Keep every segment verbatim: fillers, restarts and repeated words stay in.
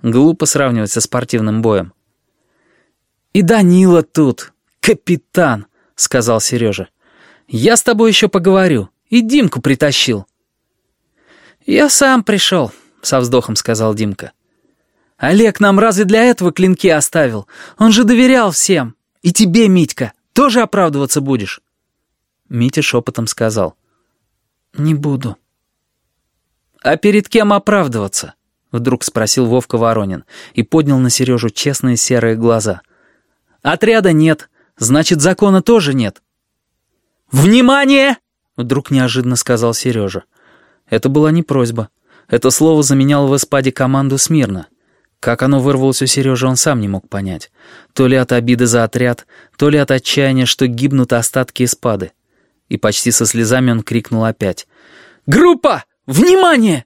Глупо сравнивать со спортивным боем. «И Данила тут, капитан», — сказал Сережа. «Я с тобой еще поговорю. И Димку притащил». «Я сам пришел», — со вздохом сказал Димка. «Олег нам разве для этого клинки оставил? Он же доверял всем. И тебе, Митька, тоже оправдываться будешь?» Митя шепотом сказал. «Не буду». «А перед кем оправдываться?» — вдруг спросил Вовка Воронин и поднял на Сережу честные серые глаза. «Отряда нет, значит, закона тоже нет». «Внимание!» — вдруг неожиданно сказал Сережа. Это была не просьба. Это слово заменяло в эспаде команду смирно. Как оно вырвалось у Сережи, он сам не мог понять. То ли от обиды за отряд, то ли от отчаяния, что гибнут остатки эспады. И почти со слезами он крикнул опять. «Группа! Внимание!»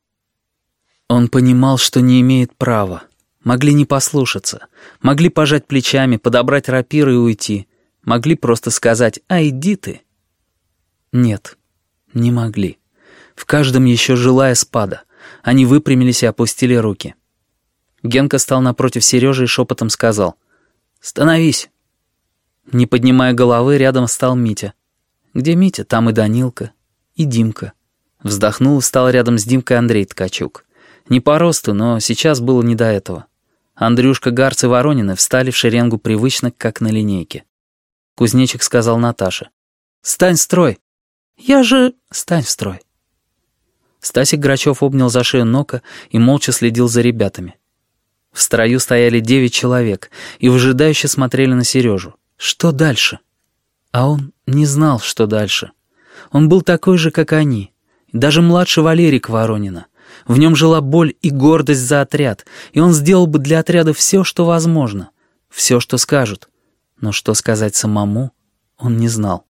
Он понимал, что не имеет права. Могли не послушаться. Могли пожать плечами, подобрать рапиры и уйти. Могли просто сказать «А иди ты». Нет, не могли. В каждом еще жила эспада. Они выпрямились и опустили руки. Генка стал напротив Сережи и шепотом сказал «Становись». Не поднимая головы, рядом стал Митя. Где Митя, там и Данилка, и Димка. Вздохнул и встал рядом с Димкой Андрей Ткачук. Не по росту, но сейчас было не до этого. Андрюшка, Гарц и Воронины встали в шеренгу привычно, как на линейке. Кузнечик сказал Наташе. «Стань в строй». «Я же...» «Стань в строй». Стасик Грачев обнял за шею Нока и молча следил за ребятами. В строю стояли девять человек и выжидающе смотрели на Сережу. Что дальше? А он не знал, что дальше. Он был такой же, как они. Даже младше Валерика Воронина. В нем жила боль и гордость за отряд, и он сделал бы для отряда все, что возможно. Все, что скажут. Но что сказать самому, он не знал.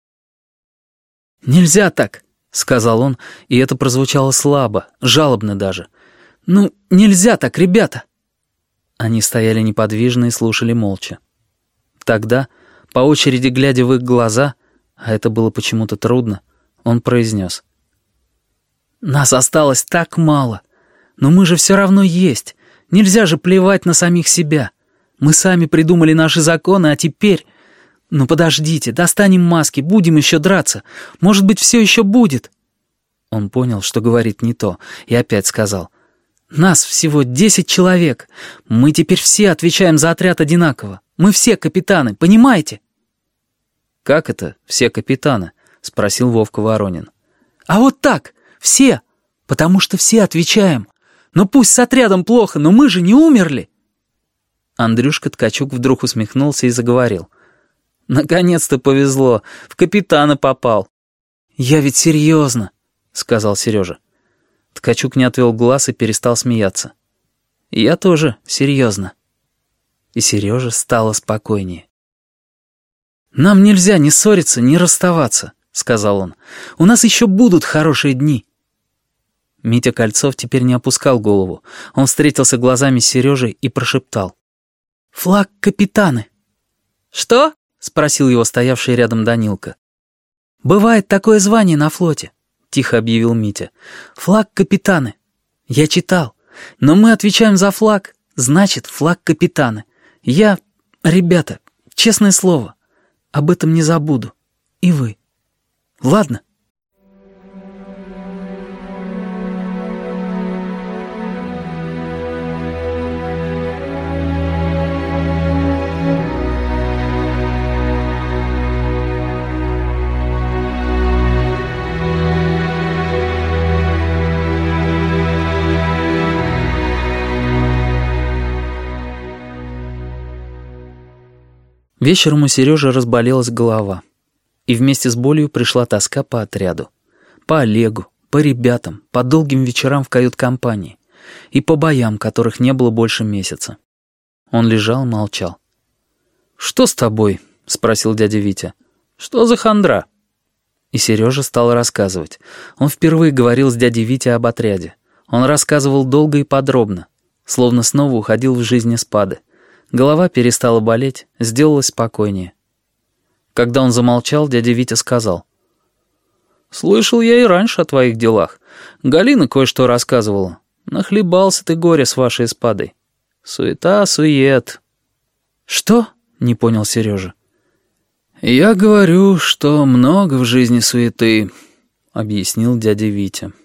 «Нельзя так», — сказал он, и это прозвучало слабо, жалобно даже. «Ну, нельзя так, ребята». Они стояли неподвижно и слушали молча. Тогда, по очереди глядя в их глаза, а это было почему-то трудно, он произнес. «Нас осталось так мало, но мы же все равно есть. Нельзя же плевать на самих себя. Мы сами придумали наши законы, а теперь... Ну подождите, достанем маски, будем еще драться. Может быть, все еще будет». Он понял, что говорит не то, и опять сказал. «Нас всего десять человек. Мы теперь все отвечаем за отряд одинаково. Мы все капитаны, понимаете?» «Как это все капитаны?» — спросил Вовка Воронин. «А вот так, все, потому что все отвечаем. Но пусть с отрядом плохо, но мы же не умерли». Андрюшка Ткачук вдруг усмехнулся и заговорил. «Наконец-то повезло, в капитана попал». «Я ведь серьезно», — сказал Сережа. Ткачук не отвел глаз и перестал смеяться. «Я тоже серьезно». И Сереже стало спокойнее. «Нам нельзя ни ссориться, ни расставаться», — сказал он. «У нас еще будут хорошие дни». Митя Кольцов теперь не опускал голову. Он встретился глазами с Сережей и прошептал. «Флаг капитаны». «Что?» — спросил его стоявший рядом Данилка. «Бывает такое звание на флоте», — тихо объявил Митя. «Флаг капитаны. Я читал. Но мы отвечаем за флаг, значит, флаг капитаны. Я... Ребята, честное слово, об этом не забуду. И вы. Ладно?» Вечером у Сережи разболелась голова. И вместе с болью пришла тоска по отряду. По Олегу, по ребятам, по долгим вечерам в кают-компании. И по боям, которых не было больше месяца. Он лежал и молчал. «Что с тобой?» — спросил дядя Витя. «Что за хандра?» И Сережа стал рассказывать. Он впервые говорил с дядей Витей об отряде. Он рассказывал долго и подробно, словно снова уходил в жизнь эспады. Голова перестала болеть, сделалась спокойнее. Когда он замолчал, дядя Витя сказал. «Слышал я и раньше о твоих делах. Галина кое-что рассказывала. Нахлебался ты горе с вашей эспадой. Суета-сует». «Что?» — не понял Сережа. «Я говорю, что много в жизни суеты», — объяснил дядя Витя.